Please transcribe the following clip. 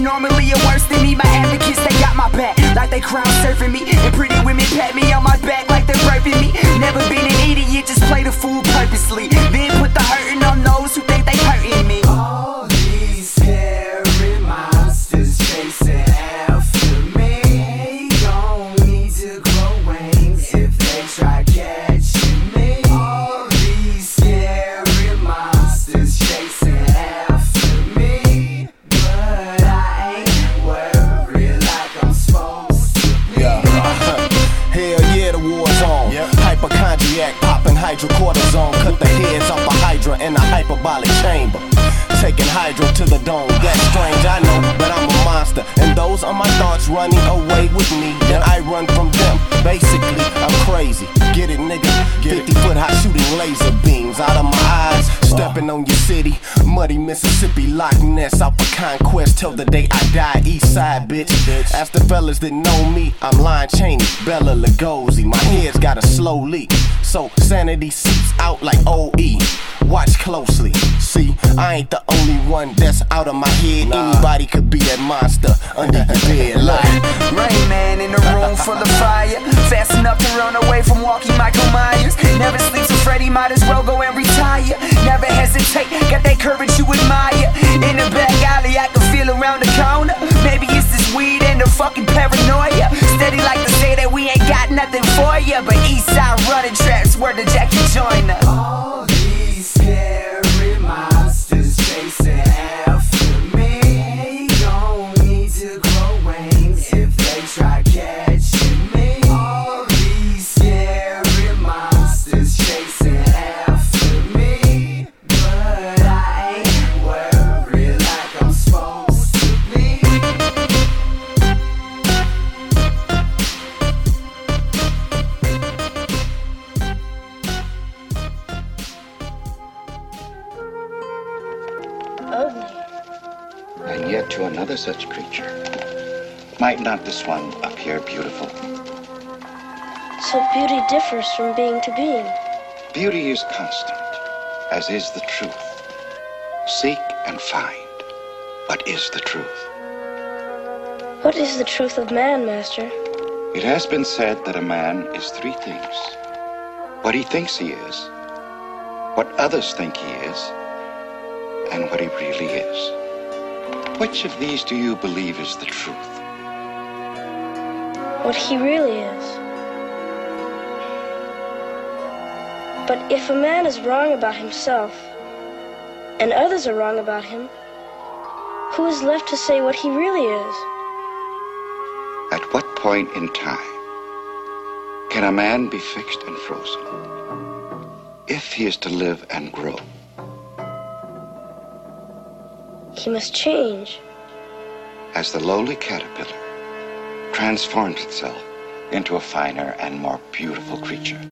normally are worse than me. My advocates, they got my back like they crowd surfing me, and pretty women pat me on my back like they're burping me. Never been an idiot, just play the fool purposely, then put the hurting on those who think they hurting me. All these scary monsters chasing after me don't need to grow wings if they try catching me. All these scary monsters chasing after me, but I ain't worried like I'm supposed to be. Hell yeah, the war's on. Hypochondriac, popping hydrocortisone. Cut the heads off a hydra in a hyperbolic chamber. Taking hydro to the dome. That's strange, I know, but I'm a monster, and those are my thoughts running away with me. Then I run from them. Basically, I'm crazy. Get it, nigga? 50-foot high shooting laser beams out of my eyes. Stepping on your city. Muddy Mississippi, Loch Ness, out for conquest till the day I die. East side, bitch. Ask the fellas that know me. I'm Lon Chaney, Bella Lugosi. My head's got a slow leak, so sanity seeps out like OE. Watch closely. See, I ain't the only one that's out of my head. Anybody could be that monster under your bed. Like Rain Man in the room full of fire, fast enough to run away from walking Michael Myers. Never sleeps with Freddy, might as well go and retire. Never hesitate, got that courage you admire. In the back alley, I can feel around the corner. Maybe it's this weed and the fucking paranoia. Steady like to say that we ain't got nothing for ya, but east side running traps, word to Jackie Joyner. All these scary monsters chasing after me don't need to grow wings if they try catching me. All these scary monsters chasing after me, but I ain't worried like I'm supposed to be. And yet to another such creature, might not this one appear beautiful? So beauty differs from being to being. Beauty is constant, as is the truth. Seek and find. What is the truth? What is the truth of man, Master? It has been said that a man is three things: what he thinks he is, what others think he is, and what he really is. Which of these do you believe is the truth? What he really is. But if a man is wrong about himself, and others are wrong about him, who is left to say what he really is? At what point in time can a man be fixed and frozen if he is to live and grow? He must change. As the lowly caterpillar transforms itself into a finer and more beautiful creature.